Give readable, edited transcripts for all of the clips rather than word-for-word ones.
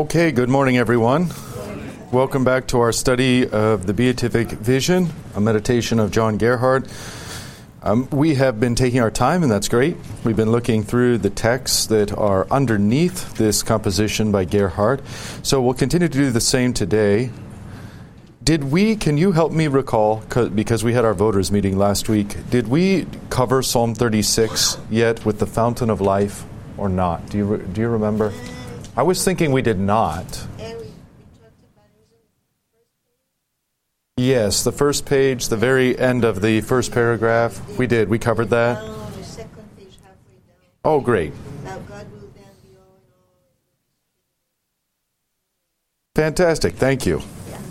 Okay, good morning, everyone. Welcome back to our study of the Beatific Vision, a meditation of John Gerhard. We have been taking our time, and that's great. We've been looking through the texts that are underneath this composition by Gerhard. So we'll continue to do the same today. Can you help me recall, because we had our voters meeting last week, did we cover Psalm 36 yet with the fountain of life or not? Do you remember? I was thinking we did not. Yes, the first page, the very end of the first paragraph. We did. We covered that. The second page halfway down. Oh, great. Now God will then be all in all. Fantastic. Thank you.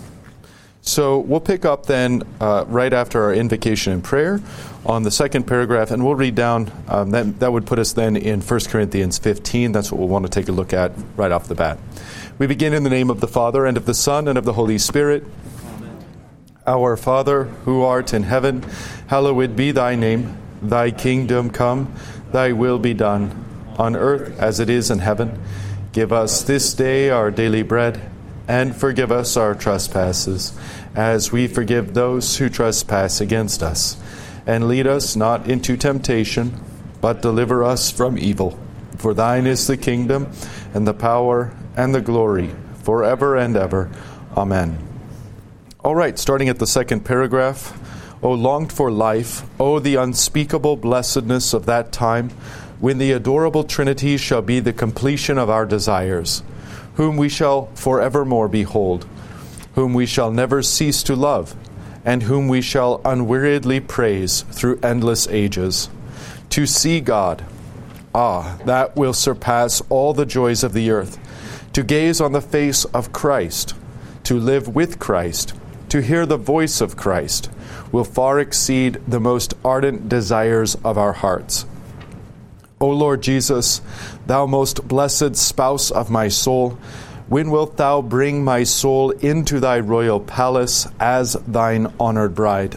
So we'll pick up then right after our invocation and prayer on the second paragraph, and we'll read down, that would put us then in 1 Corinthians 15. That's what we'll want to take a look at right off the bat. We begin in the name of the Father, and of the Son, and of the Holy Spirit. Amen. Our Father, who art in heaven, hallowed be thy name. Thy kingdom come, thy will be done, on earth as it is in heaven. Give us this day our daily bread, and forgive us our trespasses, as we forgive those who trespass against us. And lead us not into temptation, but deliver us from evil. For thine is the kingdom, and the power, and the glory, forever and ever. Amen. All right, starting at the second paragraph. O longed for life, O the unspeakable blessedness of that time, when the adorable Trinity shall be the completion of our desires, whom we shall forevermore behold, whom we shall never cease to love, and whom we shall unweariedly praise through endless ages. To see God, that will surpass all the joys of the earth. To gaze on the face of Christ, to live with Christ, to hear the voice of Christ, will far exceed the most ardent desires of our hearts. O Lord Jesus, thou most blessed spouse of my soul, when wilt thou bring my soul into thy royal palace as thine honored bride?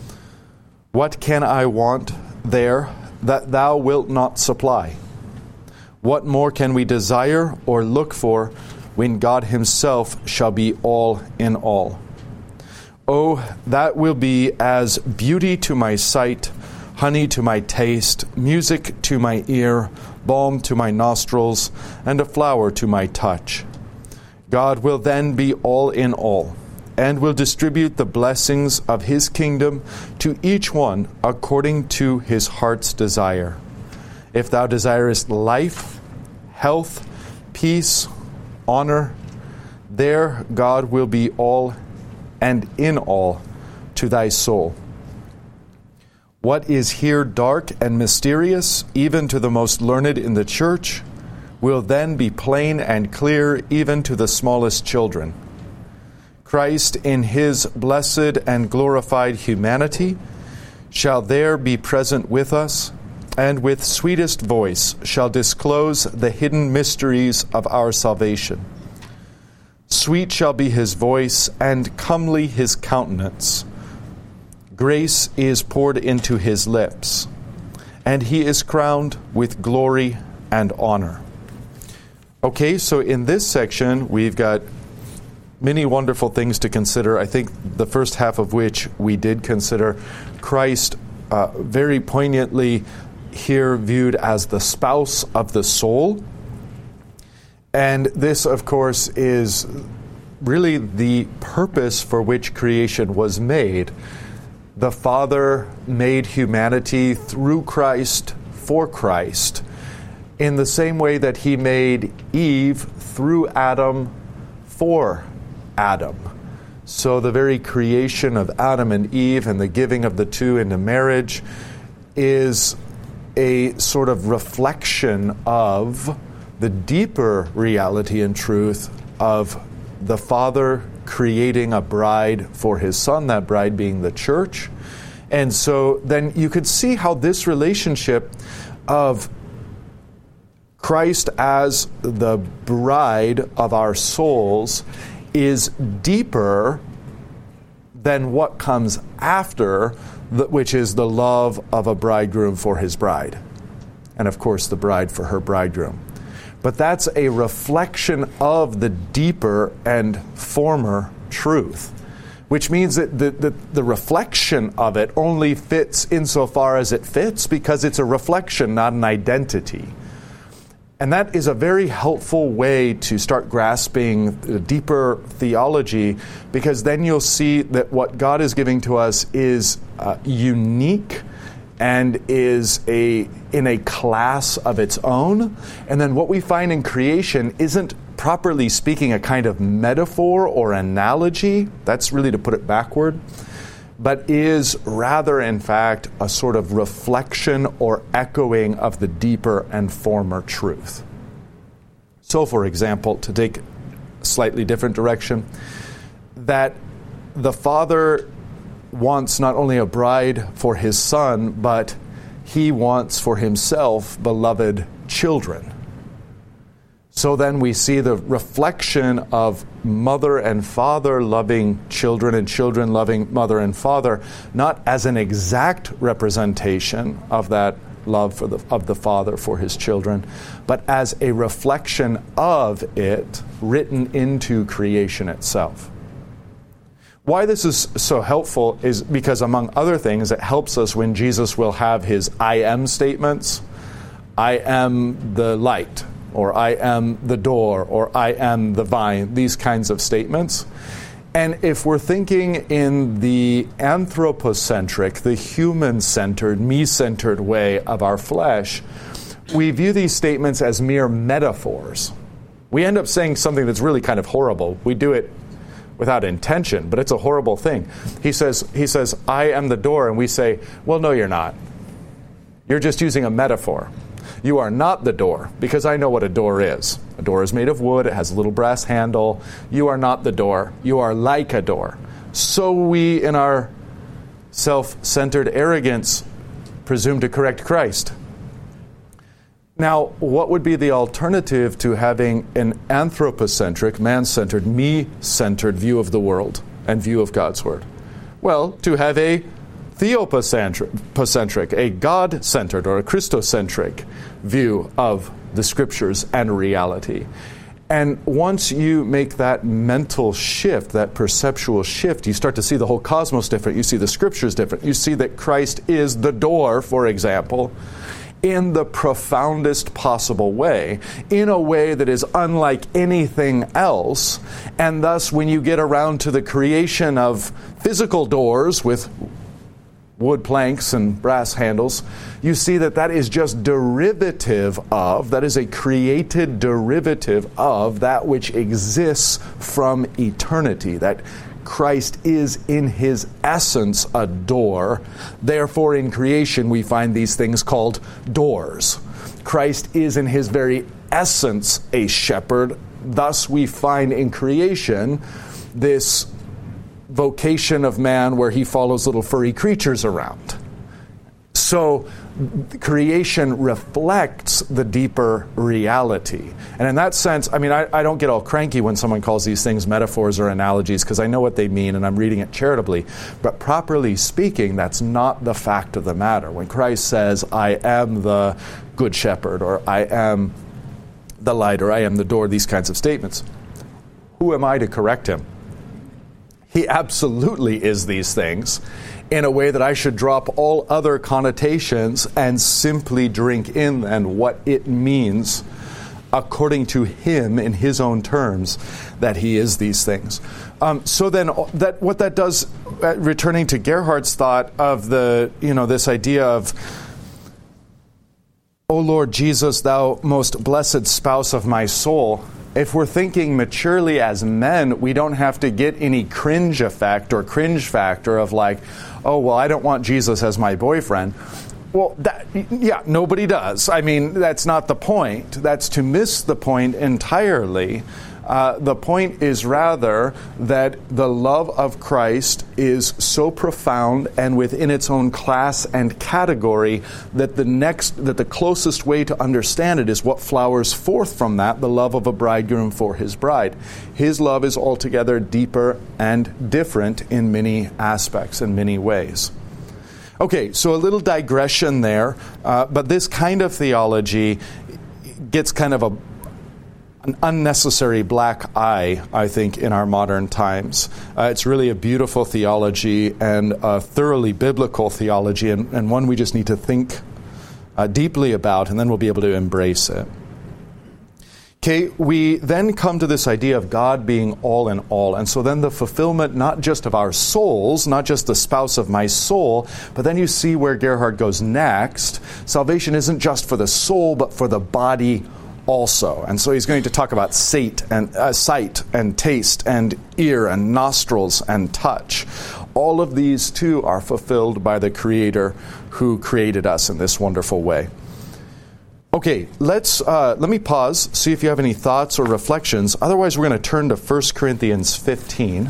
What can I want there that thou wilt not supply? What more can we desire or look for when God himself shall be all in all? Oh, that will be as beauty to my sight, honey to my taste, music to my ear, balm to my nostrils, and a flower to my touch. God will then be all in all, and will distribute the blessings of his kingdom to each one according to his heart's desire. If thou desirest life, health, peace, honor, there God will be all and in all to thy soul. What is here dark and mysterious, even to the most learned in the church, will then be plain and clear even to the smallest children. Christ in his blessed and glorified humanity shall there be present with us, and with sweetest voice shall disclose the hidden mysteries of our salvation. Sweet shall be his voice, and comely his countenance. Grace is poured into his lips, and he is crowned with glory and honor. Okay, so in this section, we've got many wonderful things to consider. I think the first half of which we did consider Christ very poignantly here viewed as the spouse of the soul. And this, of course, is really the purpose for which creation was made. The Father made humanity through Christ for Christ, in the same way that he made Eve through Adam for Adam. So the very creation of Adam and Eve and the giving of the two into marriage is a sort of reflection of the deeper reality and truth of the Father creating a bride for his Son, that bride being the church. And so then you could see how this relationship of Christ as the bride of our souls is deeper than what comes after, which is the love of a bridegroom for his bride. And of course, the bride for her bridegroom. but that's a reflection of the deeper and former truth, which means that the reflection of it only fits insofar as it fits because it's a reflection, not an identity. And that is a very helpful way to start grasping the deeper theology, because then you'll see that what God is giving to us is unique and is in a class of its own. And then what we find in creation isn't, properly speaking, a kind of metaphor or analogy. That's really to put it backward. But is rather, in fact, a sort of reflection or echoing of the deeper and former truth. So, for example, to take a slightly different direction, that the Father wants not only a bride for his Son, but he wants for himself beloved children. So then we see the reflection of mother and father loving children and children loving mother and father, not as an exact representation of that love of the Father for his children, but as a reflection of it written into creation itself. Why this is so helpful is because, among other things, it helps us when Jesus will have his I am statements. I am the light, or I am the door, or I am the vine, these kinds of statements. And if we're thinking in the anthropocentric, the human-centered, me-centered way of our flesh, we view these statements as mere metaphors. We end up saying something that's really kind of horrible. We do it without intention, but it's a horrible thing. He says, I am the door, and we say, well, no, you're not. You're just using a metaphor. You are not the door, because I know what a door is. A door is made of wood. It has a little brass handle. You are not the door. You are like a door. So we, in our self-centered arrogance, presume to correct Christ. Now, what would be the alternative to having an anthropocentric, man-centered, me-centered view of the world and view of God's Word? Well, to have a theopocentric, a God-centered or a Christocentric view of the Scriptures and reality. And once you make that mental shift, that perceptual shift, you start to see the whole cosmos different. You see the Scriptures different. You see that Christ is the door, for example, in the profoundest possible way, in a way that is unlike anything else. And thus, when you get around to the creation of physical doors with wood planks and brass handles, you see that that is just derivative of, that is a created derivative of that which exists from eternity, that Christ is in his essence a door. Therefore, in creation, we find these things called doors. Christ is in his very essence a shepherd. Thus, we find in creation this vocation of man where he follows little furry creatures around. So creation reflects the deeper reality. And in that sense, I mean, I don't get all cranky when someone calls these things metaphors or analogies, because I know what they mean and I'm reading it charitably. But properly speaking, that's not the fact of the matter. When Christ says, I am the good shepherd, or I am the light, or I am the door, these kinds of statements, who am I to correct him? He absolutely is these things in a way that I should drop all other connotations and simply drink in and what it means according to him in his own terms that he is these things. So then what that does, returning to Gerhard's thought of this idea of, O Lord Jesus, thou most blessed spouse of my soul, if we're thinking maturely as men, we don't have to get any cringe effect or cringe factor of like, oh, well, I don't want Jesus as my boyfriend. Well, nobody does. I mean, that's not the point. That's to miss the point entirely. The point is rather that the love of Christ is so profound and within its own class and category that the closest way to understand it is what flowers forth from that, the love of a bridegroom for his bride. His love is altogether deeper and different in many aspects, in many ways. Okay, so a little digression there, but this kind of theology gets kind of an unnecessary black eye, I think, in our modern times. It's really a beautiful theology and a thoroughly biblical theology, and one we just need to think deeply about, and then we'll be able to embrace it. Okay, we then come to this idea of God being all in all. And so then the fulfillment not just of our souls, not just the spouse of my soul, but then you see where Gerhard goes next. Salvation isn't just for the soul, but for the body also. And so he's going to talk about sight and taste and ear and nostrils and touch. All of these too are fulfilled by the Creator who created us in this wonderful way. Okay, let me pause, see if you have any thoughts or reflections. Otherwise, we're going to turn to 1 Corinthians 15.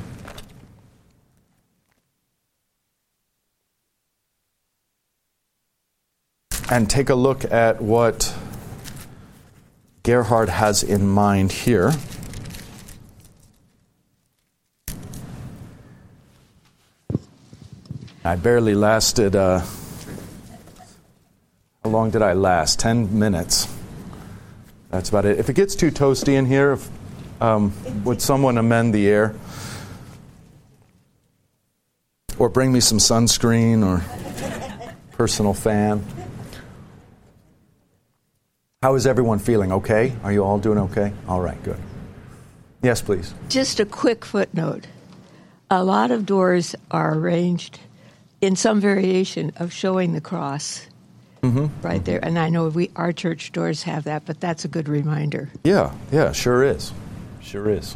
And take a look at what Gerhard has in mind here. I barely lasted... How long did I last? 10 minutes. That's about it. If it gets too toasty in here, would someone amend the air? Or bring me some sunscreen or personal fan? How is everyone feeling? Okay? Are you all doing okay? All right, good. Yes, please. Just a quick footnote. A lot of doors are arranged in some variation of showing the cross. Right there. And I know our church doors have that, but that's a good reminder. Yeah, sure is. Sure is.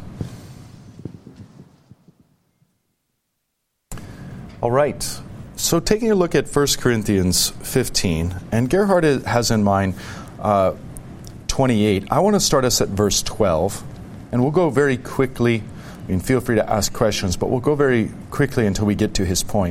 All right. So taking a look at 1 Corinthians 15, and Gerhard has in mind 28. I want to start us at verse 12, and we'll go very quickly. I mean, feel free to ask questions, but we'll go very quickly until we get to his point.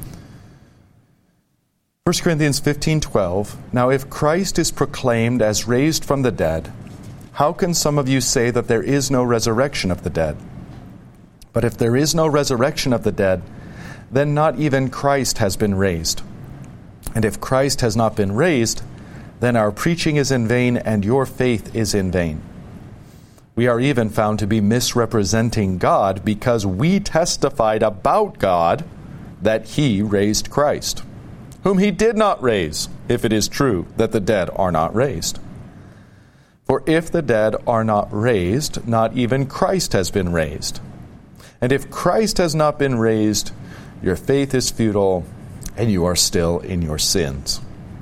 1 Corinthians 15:12, Now if Christ is proclaimed as raised from the dead, how can some of you say that there is no resurrection of the dead? But if there is no resurrection of the dead, then not even Christ has been raised. And if Christ has not been raised, then our preaching is in vain and your faith is in vain. We are even found to be misrepresenting God because we testified about God that He raised Christ, whom He did not raise, if it is true that the dead are not raised. For if the dead are not raised, not even Christ has been raised. And if Christ has not been raised, your faith is futile, and you are still in your sins.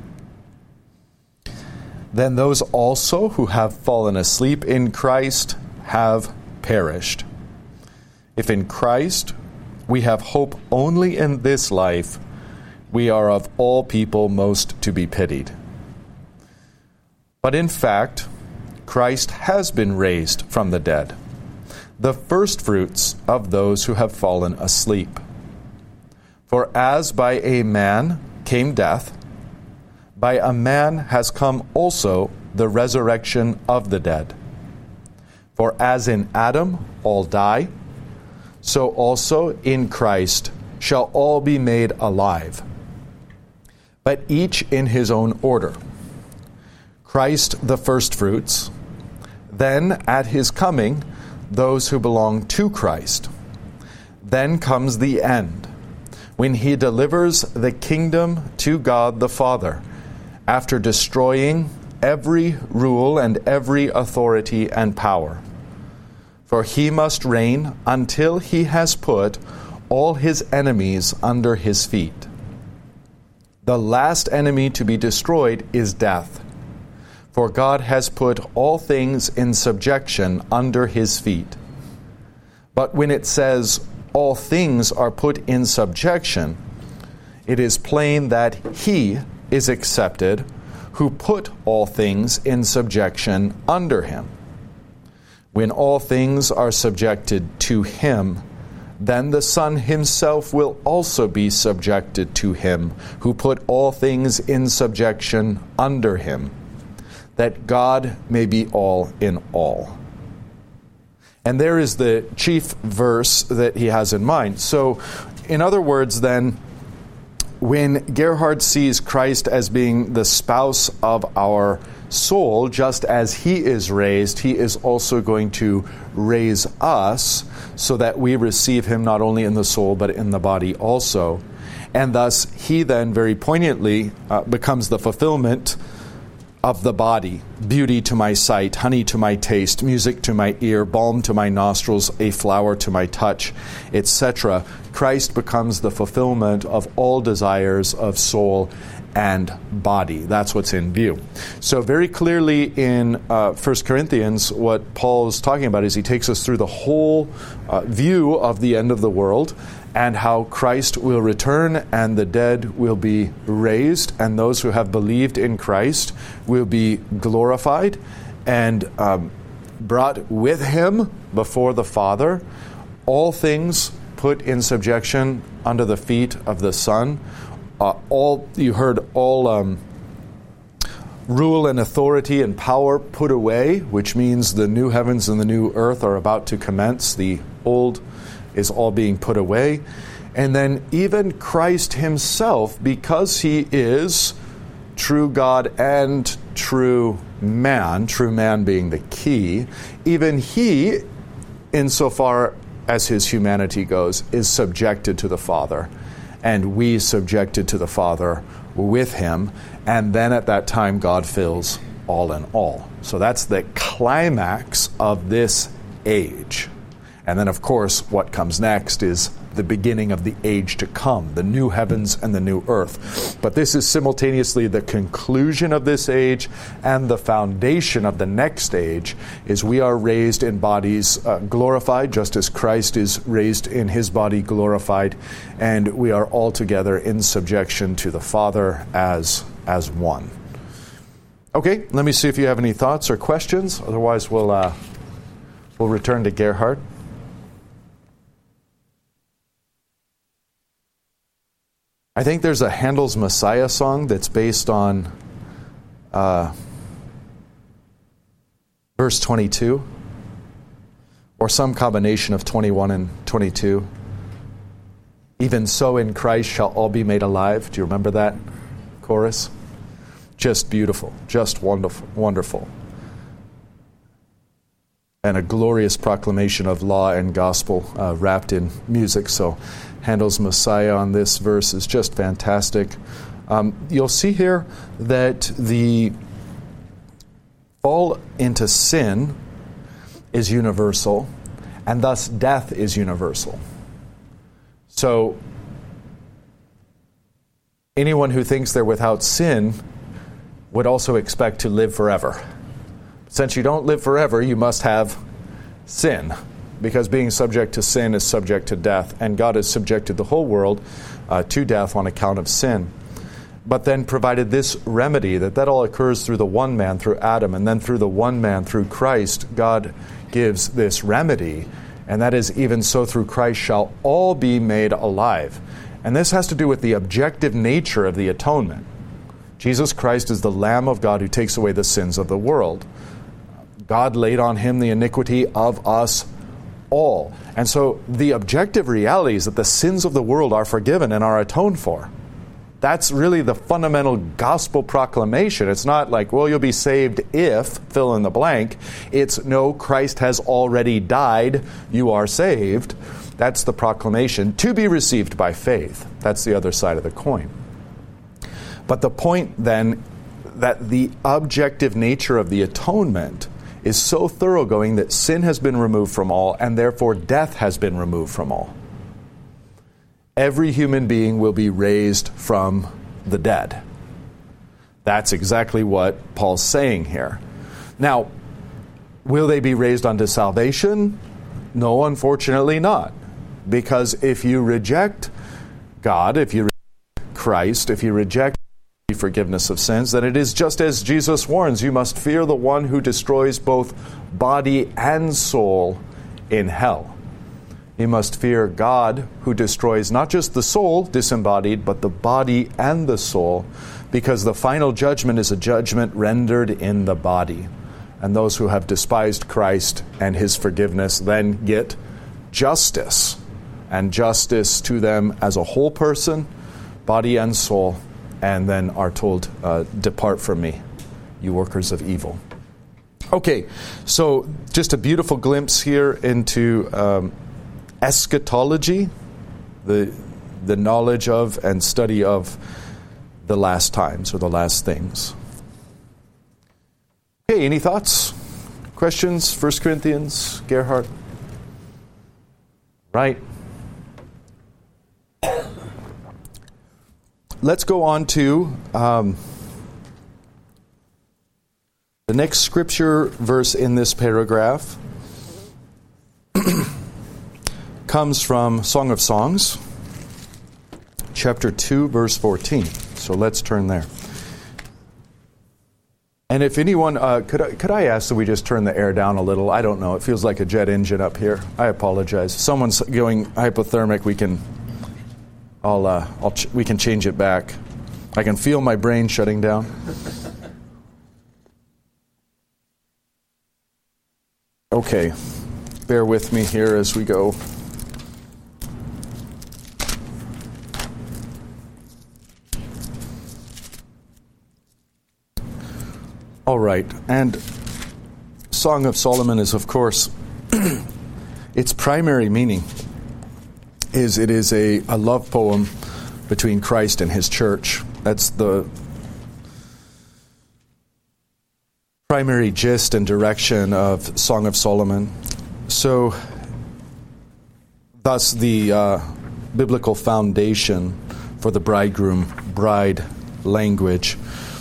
Then those also who have fallen asleep in Christ have perished. If in Christ we have hope only in this life, we are of all people most to be pitied. But in fact, Christ has been raised from the dead, the firstfruits of those who have fallen asleep. For as by a man came death, by a man has come also the resurrection of the dead. For as in Adam all die, so also in Christ shall all be made alive, but each in his own order. Christ the firstfruits, then at his coming those who belong to Christ. Then comes the end, when he delivers the kingdom to God the Father, after destroying every rule and every authority and power. For he must reign until he has put all his enemies under his feet. The last enemy to be destroyed is death. For God has put all things in subjection under his feet. But when it says all things are put in subjection, it is plain that he is accepted who put all things in subjection under him. When all things are subjected to him, then the Son himself will also be subjected to him who put all things in subjection under him, that God may be all in all. And there is the chief verse that he has in mind. So, in other words, then, when Gerhard sees Christ as being the spouse of our soul, just as he is raised, he is also going to raise us so that we receive him not only in the soul but in the body also. And thus, he then very poignantly becomes the fulfillment of the body. Beauty to my sight, honey to my taste, music to my ear, balm to my nostrils, a flower to my touch, etc. Christ becomes the fulfillment of all desires of soul and body. That's what's in view. So very clearly in 1 Corinthians, what Paul is talking about is he takes us through the whole view of the end of the world and how Christ will return and the dead will be raised, and those who have believed in Christ will be glorified and brought with him before the Father. All things put in subjection under the feet of the Son. All rule and authority and power put away, which means the new heavens and the new earth are about to commence. The old is all being put away. And then even Christ himself, because he is true God and true man being the key, even he, insofar as his humanity goes, is subjected to the Father. And we subjected to the Father with him. And then at that time, God fills all in all. So that's the climax of this age. And then, of course, what comes next is the beginning of the age to come, the new heavens and the new earth. But this is simultaneously the conclusion of this age and the foundation of the next age, is we are raised in bodies glorified, just as Christ is raised in his body glorified, and we are all together in subjection to the Father as one. Okay, let me see if you have any thoughts or questions. Otherwise, we'll return to Gerhard. I think there's a Handel's Messiah song that's based on verse 22, or some combination of 21 and 22. Even so in Christ shall all be made alive. Do you remember that chorus? Just beautiful, just wonderful, wonderful. And a glorious proclamation of law and gospel wrapped in music. So Handel's Messiah on this verse is just fantastic. You'll see here that the fall into sin is universal, and thus death is universal. So anyone who thinks they're without sin would also expect to live forever. Since you don't live forever, you must have sin, because being subject to sin is subject to death, and God has subjected the whole world to death on account of sin. But then provided this remedy, that all occurs through the one man, through Adam, and then through the one man, through Christ, God gives this remedy, and that is, even so through Christ shall all be made alive. And this has to do with the objective nature of the atonement. Jesus Christ is the Lamb of God who takes away the sins of the world. God laid on him the iniquity of us all. And so the objective reality is that the sins of the world are forgiven and are atoned for. That's really the fundamental gospel proclamation. It's not like, well, you'll be saved if, fill in the blank. It's, no, Christ has already died, you are saved. That's the proclamation, to be received by faith. That's the other side of the coin. But the point then, that the objective nature of the atonement is so thoroughgoing that sin has been removed from all, and therefore death has been removed from all. Every human being will be raised from the dead. That's exactly what Paul's saying here. Now, will they be raised unto salvation? No, unfortunately not. Because if you reject God, if you reject Christ, if you reject forgiveness of sins, then it is just as Jesus warns, you must fear the one who destroys both body and soul in hell. You must fear God who destroys not just the soul disembodied, but the body and the soul, because the final judgment is a judgment rendered in the body. And those who have despised Christ and his forgiveness then get justice, and justice to them as a whole person, body and soul, and then are told, depart from me, you workers of evil. Okay, so just a beautiful glimpse here into eschatology, the knowledge of and study of the last times or the last things. Okay, any thoughts? Questions? 1 Corinthians, Gerhard? Right. Let's go on to the next scripture verse in this paragraph. Comes from Song of Songs, chapter 2, verse 14. So let's turn there. And if anyone, could I ask that we just turn the air down a little? I don't know. It feels like a jet engine up here. I apologize. If someone's going hypothermic, we can change it back. I can feel my brain shutting down. Okay, bear with me here as we go. All right, and Song of Solomon is, of course, its primary meaning is it is a love poem between Christ and his church. That's the primary gist and direction of Song of Solomon. So, thus the biblical foundation for the bride language.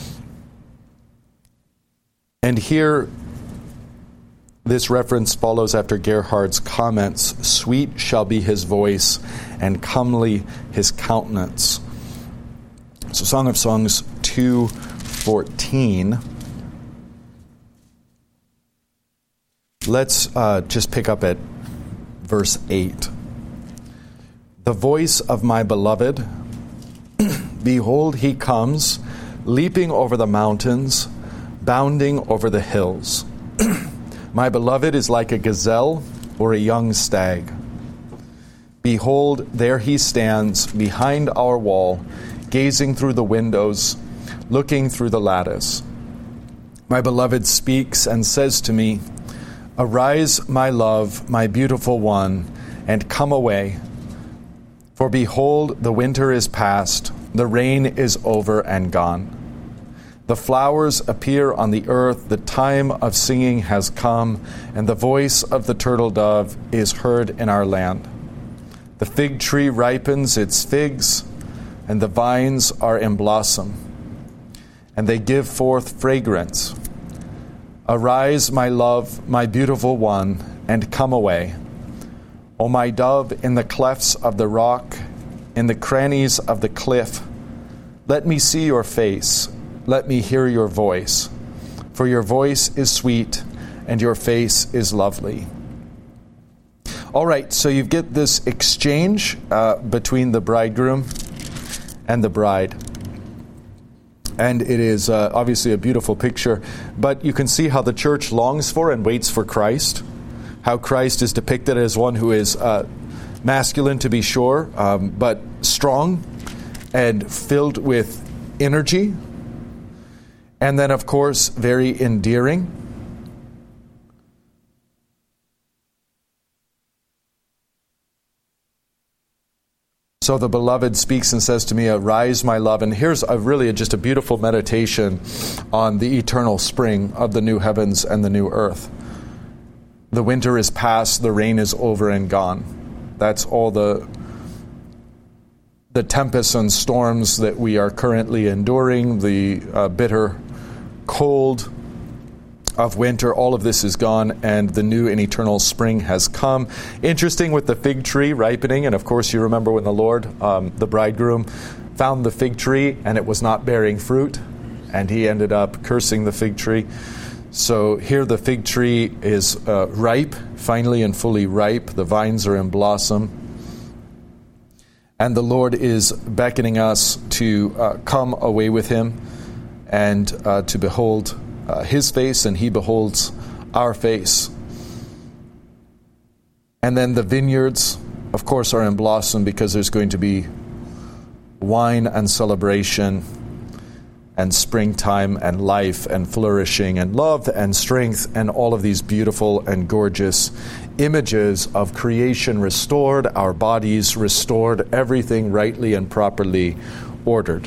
And here, this reference follows after Gerhard's comments, "Sweet shall be his voice, and comely his countenance." So Song of Songs 2:14. Let's just pick up at verse 8. "The voice of my beloved, behold, he comes, leaping over the mountains, bounding over the hills. My beloved is like a gazelle or a young stag. Behold, there he stands behind our wall, gazing through the windows, looking through the lattice. My beloved speaks and says to me, Arise, my love, my beautiful one, and come away. For behold, the winter is past, the rain is over and gone. The flowers appear on the earth, the time of singing has come, and the voice of the turtle dove is heard in our land. The fig tree ripens its figs, and the vines are in blossom, and they give forth fragrance. Arise, my love, my beautiful one, and come away. O my dove, in the clefts of the rock, in the crannies of the cliff, let me see your face. Let me hear your voice, for your voice is sweet and your face is lovely. All right, so you get this exchange between the bridegroom and the bride. And it is obviously a beautiful picture, but you can see how the church longs for and waits for Christ, how Christ is depicted as one who is masculine to be sure, but strong and filled with energy. And then, of course, very endearing. So the beloved speaks and says to me, Arise, my love. And here's just a beautiful meditation on the eternal spring of the new heavens and the new earth. The winter is past, the rain is over and gone. That's all the tempests and storms that we are currently enduring, the bitter cold of winter, all of this is gone, and the new and eternal spring has come. Interesting with the fig tree ripening, and of course you remember when the Lord, the bridegroom, found the fig tree and it was not bearing fruit, and he ended up cursing the fig tree. So here the fig tree is ripe, finally and fully ripe. The vines are in blossom. And the Lord is beckoning us to come away with him and to behold his face, and he beholds our face. And then the vineyards, of course, are in blossom because there's going to be wine and celebration and springtime and life and flourishing and love and strength and all of these beautiful and gorgeous images of creation restored, our bodies restored, everything rightly and properly ordered.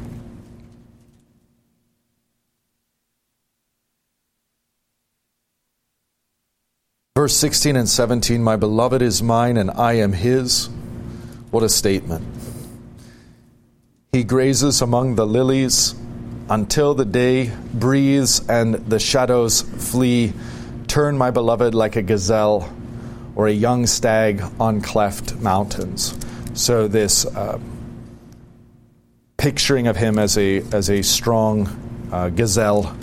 Verse 16 and 17, my beloved is mine and I am his. What a statement. He grazes among the lilies until the day breathes and the shadows flee. Turn my beloved like a gazelle or a young stag on cleft mountains. So this picturing of him as a strong gazelle,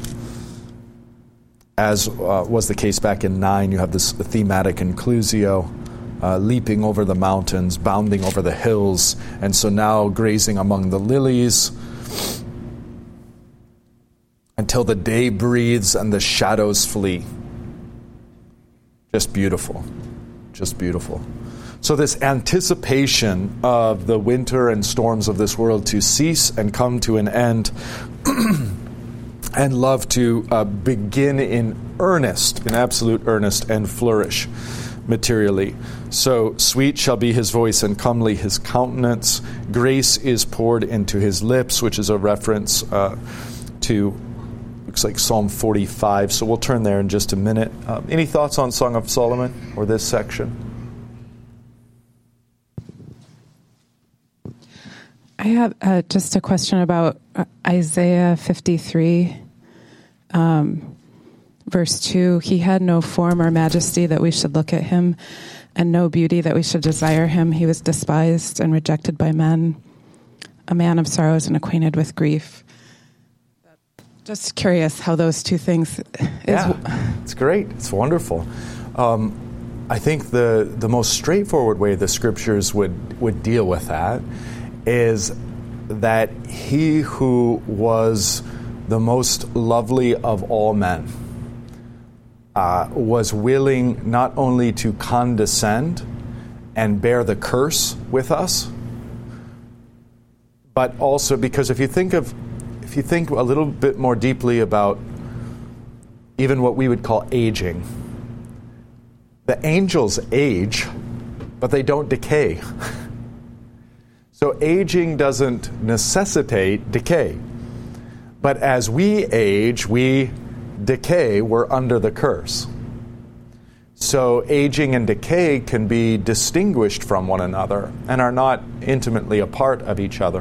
as was the case back in 9, you have this thematic inclusio, leaping over the mountains, bounding over the hills, and so now grazing among the lilies until the day breathes and the shadows flee. Just beautiful. Just beautiful. So this anticipation of the winter and storms of this world to cease and come to an end and love to begin in earnest, in absolute earnest, and flourish materially. So sweet shall be his voice and comely his countenance. Grace is poured into his lips, which is a reference to, looks like Psalm 45. So we'll turn there in just a minute. Any thoughts on Song of Solomon or this section? I have just a question about Isaiah 53, verse 2. He had no form or majesty that we should look at him, and no beauty that we should desire him. He was despised and rejected by men, a man of sorrows and acquainted with grief. Just curious how those two things... It's great. It's wonderful. I think the most straightforward way the Scriptures would deal with that is that he who was the most lovely of all men was willing not only to condescend and bear the curse with us, but also because if you think a little bit more deeply about even what we would call aging, the angels age, but they don't decay. So aging doesn't necessitate decay. But as we age, we decay, we're under the curse. So aging and decay can be distinguished from one another and are not intimately a part of each other.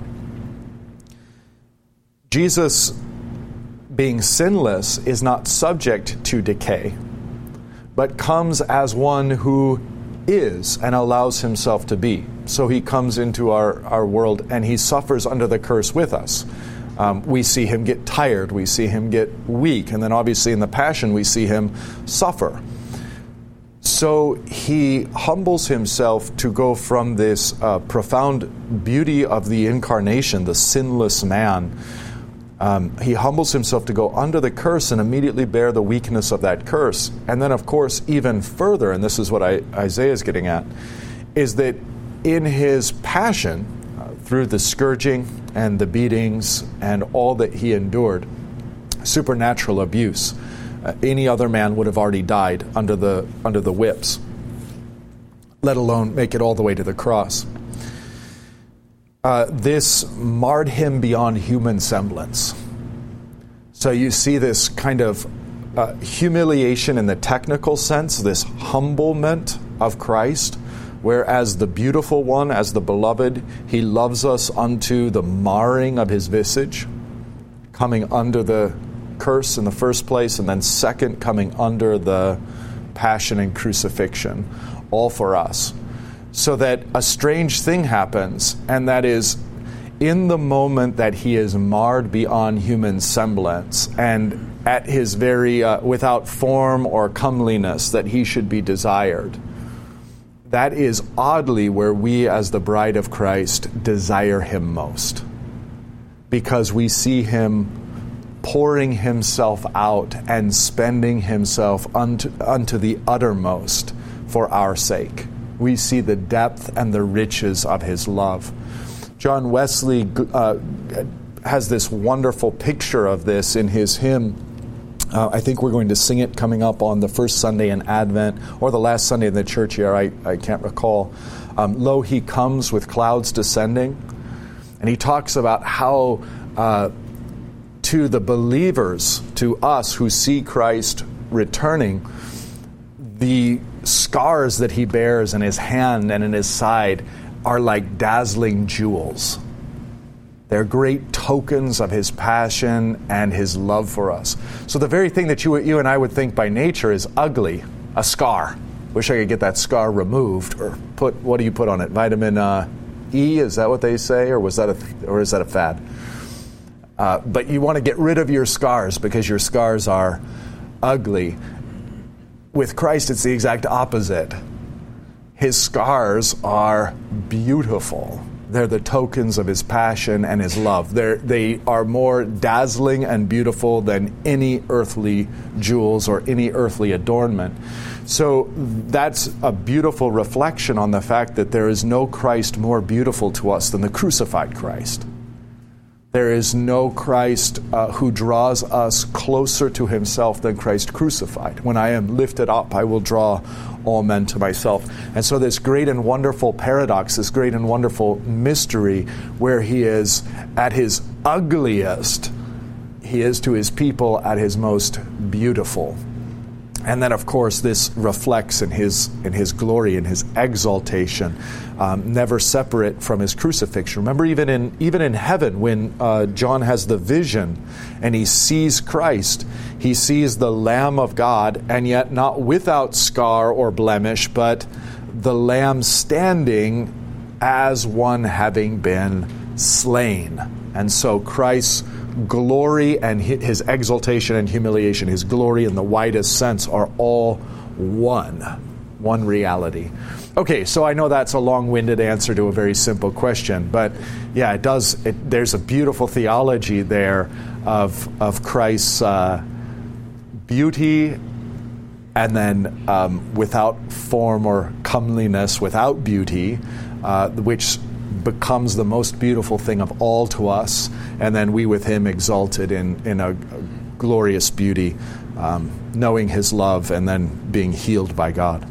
Jesus, being sinless, is not subject to decay, but comes as one who is and allows himself to be. So he comes into our world and he suffers under the curse with us. We see him get tired, we see him get weak, and then obviously in the Passion we see him suffer. So he humbles himself to go from this profound beauty of the incarnation, the sinless man. He humbles himself to go under the curse and immediately bear the weakness of that curse. And then, of course, even further, and this is what Isaiah is getting at, is that in his passion, through the scourging and the beatings and all that he endured, supernatural abuse, any other man would have already died under the whips, let alone make it all the way to the cross. This marred him beyond human semblance. So you see this kind of humiliation in the technical sense, this humblement of Christ, whereas the beautiful one, as the beloved, he loves us unto the marring of his visage, coming under the curse in the first place, and then second, coming under the passion and crucifixion, all for us. So that a strange thing happens, and that is, in the moment that he is marred beyond human semblance, and at his very, without form or comeliness, that he should be desired, that is oddly where we as the bride of Christ desire him most. Because we see him pouring himself out and spending himself unto the uttermost for our sake. We see the depth and the riches of his love. John Wesley has this wonderful picture of this in his hymn. I think we're going to sing it coming up on the first Sunday in Advent, or the last Sunday in the church year, I can't recall. Lo, he comes with clouds descending. And he talks about how to the believers, to us who see Christ returning, the scars that he bears in his hand and in his side are like dazzling jewels. They're great tokens of his passion and his love for us. So the very thing that you and I would think by nature is ugly, a scar. Wish I could get that scar removed, or what do you put on it? Vitamin E, is that what they say, or is that a fad? But you want to get rid of your scars because your scars are ugly. With Christ, it's the exact opposite. His scars are beautiful. They're the tokens of his passion and his love. They are more dazzling and beautiful than any earthly jewels or any earthly adornment. So that's a beautiful reflection on the fact that there is no Christ more beautiful to us than the crucified Christ. There is no Christ who draws us closer to himself than Christ crucified. When I am lifted up, I will draw all men to myself. And so this great and wonderful paradox, this great and wonderful mystery, where he is at his ugliest, he is to his people at his most beautiful. And then, of course, this reflects in his glory, in his exaltation, never separate from his crucifixion. Remember, even in heaven, when John has the vision and he sees Christ, he sees the Lamb of God, and yet not without scar or blemish, but the Lamb standing as one having been slain. And so Christ's glory and his exaltation and humiliation, his glory in the widest sense, are all one reality. Okay, so I know that's a long-winded answer to a very simple question, but yeah, there's a beautiful theology there of Christ's beauty, and then without form or comeliness, without beauty, which becomes the most beautiful thing of all to us, and then we with him exalted in a glorious beauty, knowing his love and then being healed by God.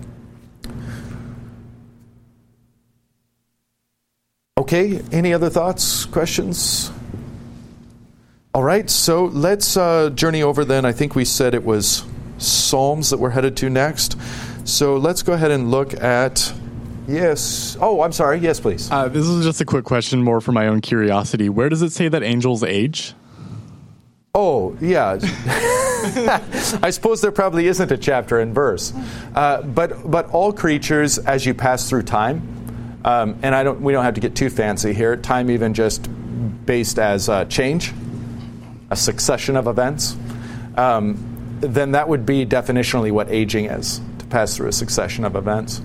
Okay, any other thoughts, questions? All right, so let's journey over then. I think we said it was Psalms that we're headed to next. So let's go ahead and look at... Yes. Oh, I'm sorry. Yes, please. This is just a quick question, more for my own curiosity. Where does it say that angels age? Oh, yeah. I suppose there probably isn't a chapter and verse. But all creatures, as you pass through time, and we don't have to get too fancy here, time even just based as change, a succession of events, then that would be definitionally what aging is, to pass through a succession of events.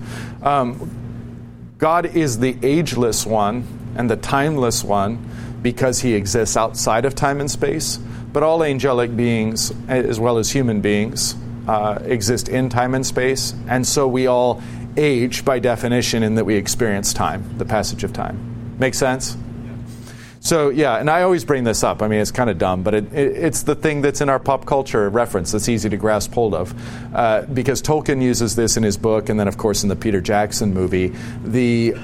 God is the ageless one and the timeless one because he exists outside of time and space, but all angelic beings, as well as human beings, exist in time and space, and so we all age by definition in that we experience time, the passage of time. Make sense? So, yeah, and I always bring this up. I mean, it's kind of dumb, but it's the thing that's in our pop culture reference that's easy to grasp hold of. Because Tolkien uses this in his book, and then, of course, in the Peter Jackson movie. The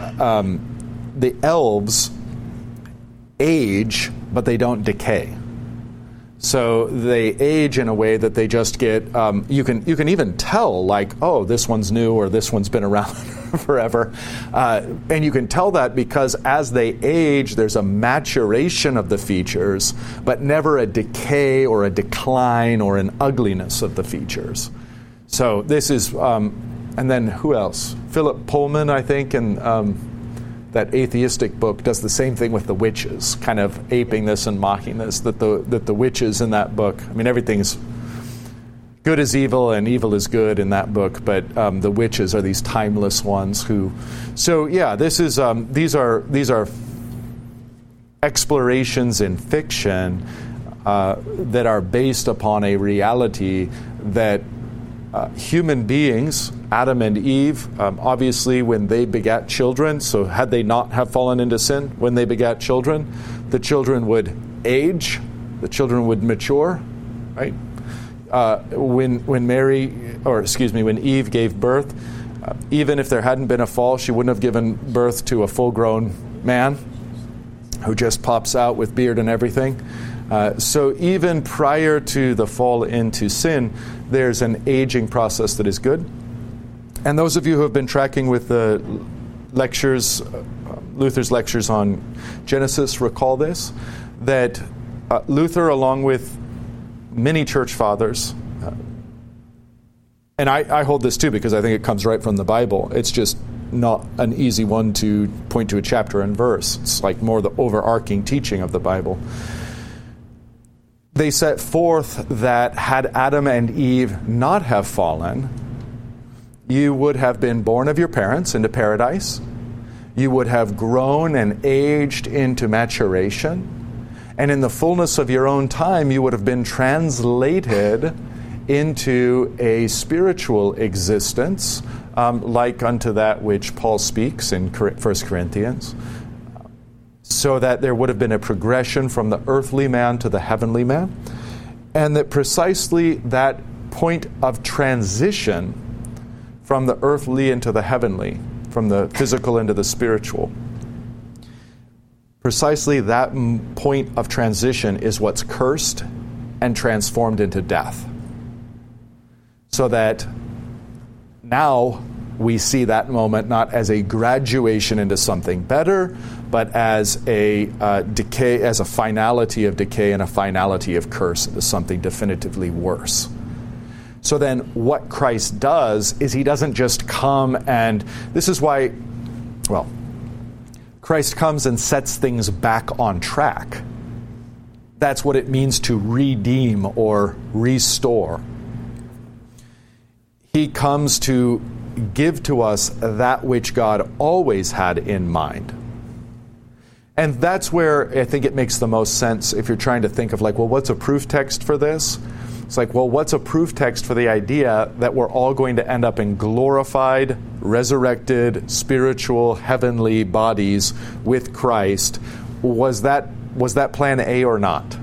elves age, but they don't decay. So they age in a way that they just get, you can even tell, like, oh, this one's new or this one's been around forever. And you can tell that because as they age, there's a maturation of the features, but never a decay or a decline or an ugliness of the features. So this is, and then who else? Philip Pullman, I think, and that atheistic book does the same thing with the witches, kind of aping this and mocking this, that the witches in that book, I mean, everything's good is evil and evil is good in that book, but the witches are these timeless ones who, so yeah, this is, these are explorations in fiction that are based upon a reality that human beings, Adam and Eve, obviously when they begat children, so had they not have fallen into sin when they begat children, the children would age, the children would mature, right? When Eve gave birth, even if there hadn't been a fall, she wouldn't have given birth to a full-grown man who just pops out with beard and everything. So even prior to the fall into sin, there's an aging process that is good. And those of you who have been tracking with the lectures, Luther's lectures on Genesis, recall this, that Luther, along with many church fathers, and I hold this too because I think it comes right from the Bible. It's just not an easy one to point to a chapter and verse. It's like more the overarching teaching of the Bible. They set forth that had Adam and Eve not have fallen, you would have been born of your parents into paradise. You would have grown and aged into maturation. And in the fullness of your own time, you would have been translated into a spiritual existence, like unto that which Paul speaks in 1 Corinthians, so that there would have been a progression from the earthly man to the heavenly man, and that precisely that point of transition from the earthly into the heavenly, from the physical into the spiritual, precisely that point of transition is what's cursed and transformed into death. So that now we see that moment not as a graduation into something better, but as a decay, as a finality of decay and a finality of curse into something definitively worse. So then what Christ does is he doesn't just come and, this is why, well, Christ comes and sets things back on track. That's what it means to redeem or restore. He comes to give to us that which God always had in mind. And that's where I think it makes the most sense if you're trying to think of like, well, what's a proof text for this? It's like, well, what's a proof text for the idea that we're all going to end up in glorified, resurrected, spiritual, heavenly bodies with Christ? Was that plan A or not?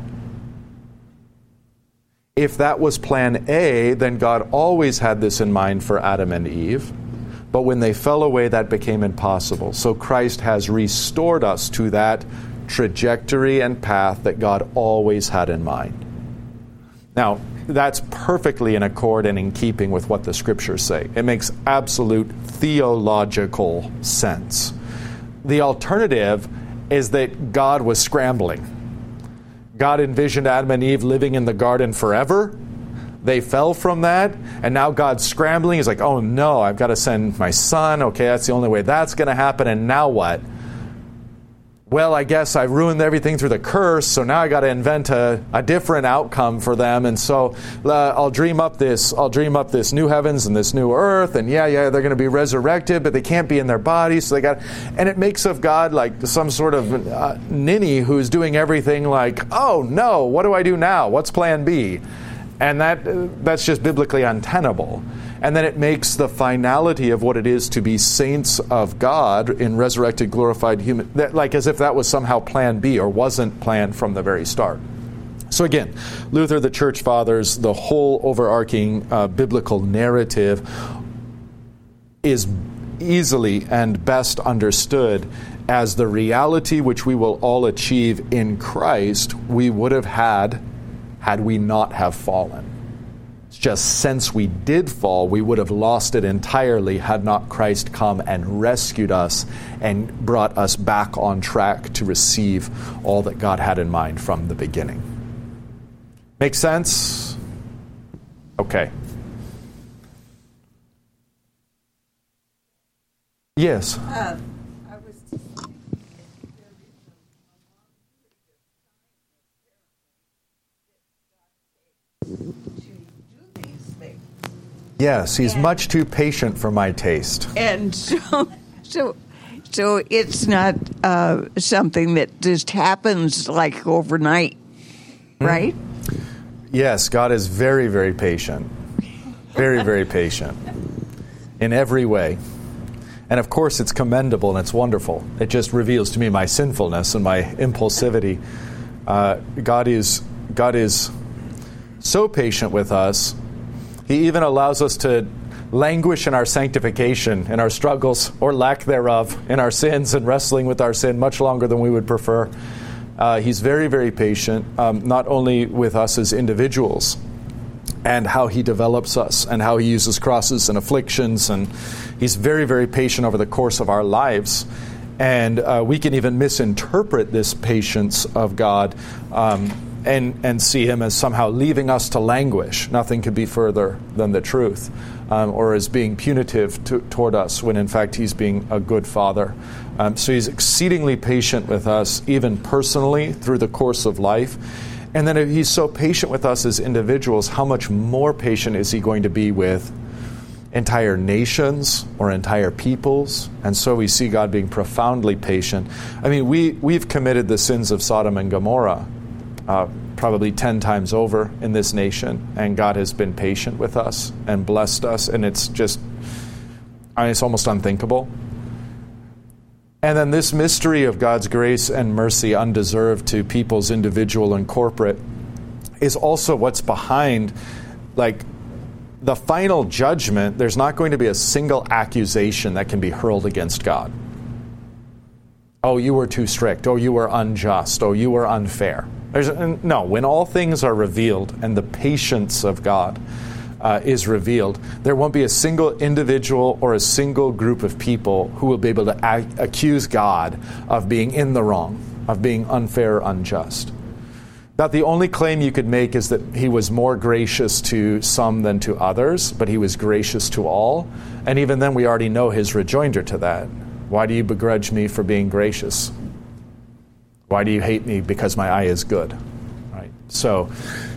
If that was plan A, then God always had this in mind for Adam and Eve. But when they fell away, that became impossible. So Christ has restored us to that trajectory and path that God always had in mind. Now, that's perfectly in accord and in keeping with what the Scriptures say. It makes absolute theological sense. The alternative is that God was scrambling. God envisioned Adam and Eve living in the garden forever. They fell from that, and now God's scrambling. He's like, oh no, I've got to send my son. Okay, that's the only way that's going to happen, and now what? Well, I guess I ruined everything through the curse, so now I got to invent a different outcome for them, and so I'll dream up this new heavens and this new earth, and yeah, they're going to be resurrected, but they can't be in their bodies, so and it makes of God like some sort of ninny who's doing everything like, oh no, what do I do now? What's plan B? And that's just biblically untenable. And then it makes the finality of what it is to be saints of God in resurrected, glorified human, like as if that was somehow plan B or wasn't planned from the very start. So again, Luther, the Church Fathers, the whole overarching biblical narrative is easily and best understood as the reality which we will all achieve in Christ we would have had we not have fallen. It's just since we did fall, we would have lost it entirely had not Christ come and rescued us and brought us back on track to receive all that God had in mind from the beginning. Make sense? Okay. Yes. Yes, he's much too patient for my taste. And so it's not something that just happens like overnight, right? Yes, God is very, very patient. Very, very patient in every way. And of course, it's commendable and it's wonderful. It just reveals to me my sinfulness and my impulsivity. God is so patient with us. He even allows us to languish in our sanctification, in our struggles or lack thereof, in our sins and wrestling with our sin much longer than we would prefer. He's very, very patient, not only with us as individuals and how he develops us and how he uses crosses and afflictions, and he's very, very patient over the course of our lives. And we can even misinterpret this patience of God and see him as somehow leaving us to languish. Nothing could be further than the truth. Or as being punitive toward us, when in fact he's being a good father. So he's exceedingly patient with us, even personally, through the course of life. And then if he's so patient with us as individuals, how much more patient is he going to be with entire nations or entire peoples? And so we see God being profoundly patient. I mean, we've committed the sins of Sodom and Gomorrah probably 10 times over in this nation, and God has been patient with us and blessed us, and it's just, it's almost unthinkable. And then this mystery of God's grace and mercy undeserved to people's individual and corporate is also what's behind, like, the final judgment. There's not going to be a single accusation that can be hurled against God. Oh, you were too strict. Oh, you were unjust. Oh, you were unfair. No, when all things are revealed and the patience of God is revealed, there won't be a single individual or a single group of people who will be able to accuse God of being in the wrong, of being unfair or unjust. That the only claim you could make is that he was more gracious to some than to others, but he was gracious to all. And even then, we already know his rejoinder to that. Why do you begrudge me for being gracious? Why do you hate me because my eye is good? Right. So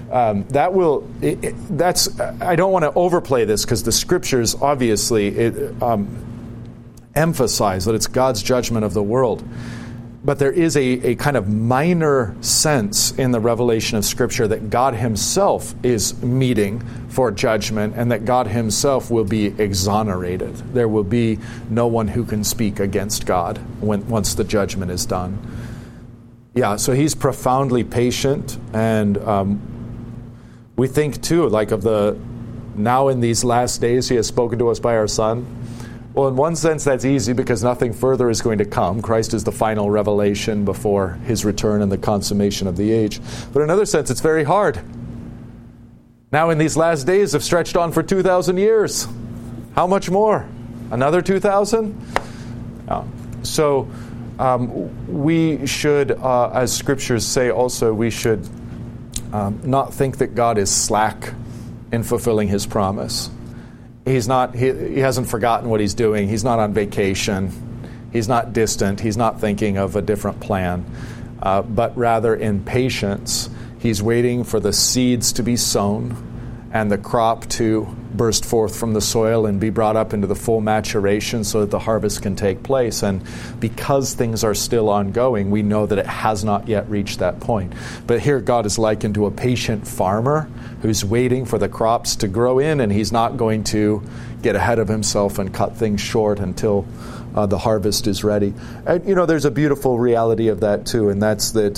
that's. I don't want to overplay this because the scriptures obviously emphasize that it's God's judgment of the world. But there is a kind of minor sense in the revelation of Scripture that God himself is meeting for judgment and that God himself will be exonerated. There will be no one who can speak against God once the judgment is done. Yeah, so he's profoundly patient, and we think too, like of the now in these last days he has spoken to us by our Son. Well, in one sense, that's easy because nothing further is going to come. Christ is the final revelation before his return and the consummation of the age. But in another sense, it's very hard. Now, in these last days have stretched on for 2,000 years. How much more? Another 2,000? So we should, as scriptures say also, we should not think that God is slack in fulfilling his promise. He's not. He hasn't forgotten what he's doing. He's not on vacation. He's not distant. He's not thinking of a different plan. But rather in patience, he's waiting for the seeds to be sown and the crop to burst forth from the soil and be brought up into the full maturation so that the harvest can take place. And because things are still ongoing, we know that it has not yet reached that point. But here God is likened to a patient farmer who's waiting for the crops to grow in, and he's not going to get ahead of himself and cut things short until the harvest is ready. And, there's a beautiful reality of that too, and that's that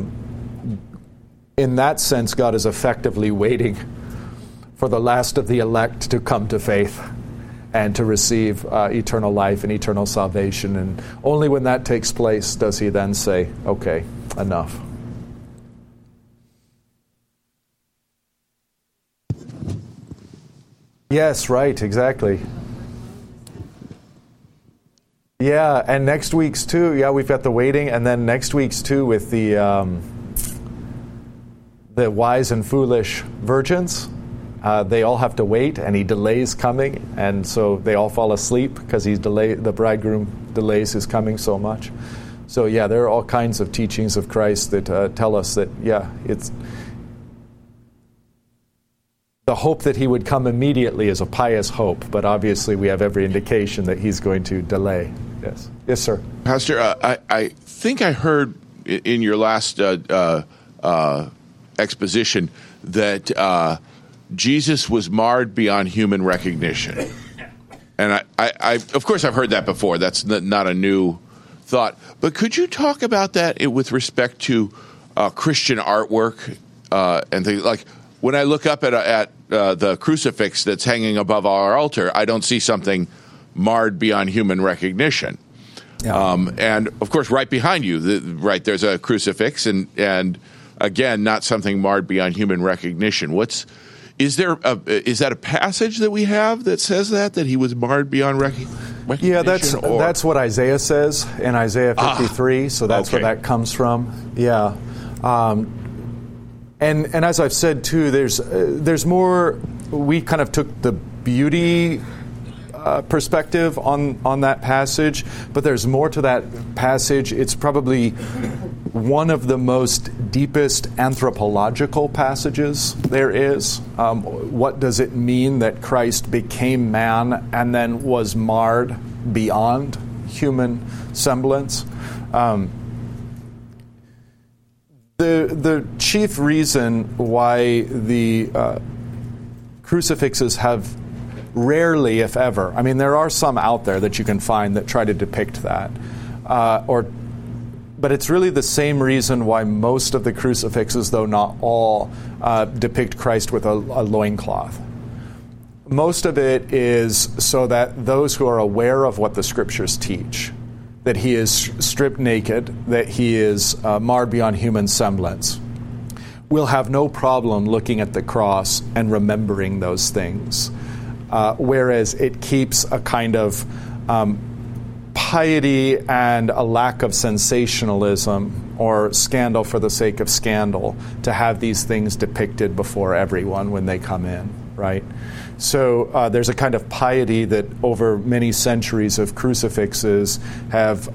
in that sense, God is effectively waiting for the last of the elect to come to faith and to receive eternal life and eternal salvation. And only when that takes place does he then say, okay, enough. Yes, right, exactly. Yeah, and next week's too. Yeah, we've got the waiting, and then next week's too with the wise and foolish virgins. They all have to wait, and he delays coming, and so they all fall asleep because the bridegroom delays his coming so much. So yeah, there are all kinds of teachings of Christ that tell us that it's the hope that he would come immediately is a pious hope, but obviously we have every indication that he's going to delay. Yes, sir. Pastor, I think I heard in your last exposition that Jesus was marred beyond human recognition. And I of course, I've heard that before. That's not a new thought. But could you talk about that with respect to Christian artwork and things like when I look up at the crucifix that's hanging above our altar, I don't see something marred beyond human recognition. Yeah. And of course, right behind you, there's a crucifix, and again, not something marred beyond human recognition. Is that a passage that we have that says that he was marred beyond recognition? Yeah, that's what Isaiah says in Isaiah 53. So that's where that comes from. Yeah, and as I've said too, there's more. We kind of took the beauty perspective on that passage, but there's more to that passage. It's probably one of the most deepest anthropological passages there is. What does it mean that Christ became man and then was marred beyond human semblance? The chief reason why the crucifixes have rarely, if ever, I mean, there are some out there that you can find that try to depict that, but it's really the same reason why most of the crucifixes, though not all, depict Christ with a loincloth. Most of it is so that those who are aware of what the Scriptures teach, that he is stripped naked, that he is marred beyond human semblance, will have no problem looking at the cross and remembering those things. Whereas it keeps a kind of piety and a lack of sensationalism or scandal for the sake of scandal to have these things depicted before everyone when they come in, right? So there's a kind of piety that over many centuries of crucifixes have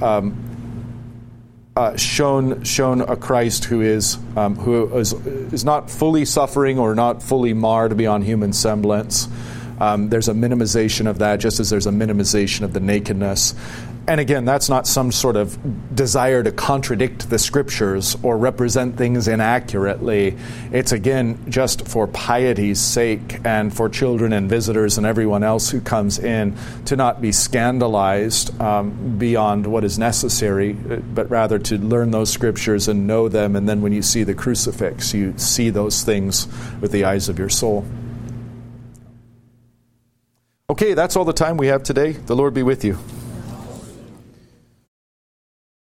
shown a Christ who is not fully suffering or not fully marred beyond human semblance. There's a minimization of that, just as there's a minimization of the nakedness. And again, that's not some sort of desire to contradict the Scriptures or represent things inaccurately. It's, again, just for piety's sake and for children and visitors and everyone else who comes in to not be scandalized beyond what is necessary, but rather to learn those Scriptures and know them. And then when you see the crucifix, you see those things with the eyes of your soul. Okay, that's all the time we have today. The Lord be with you.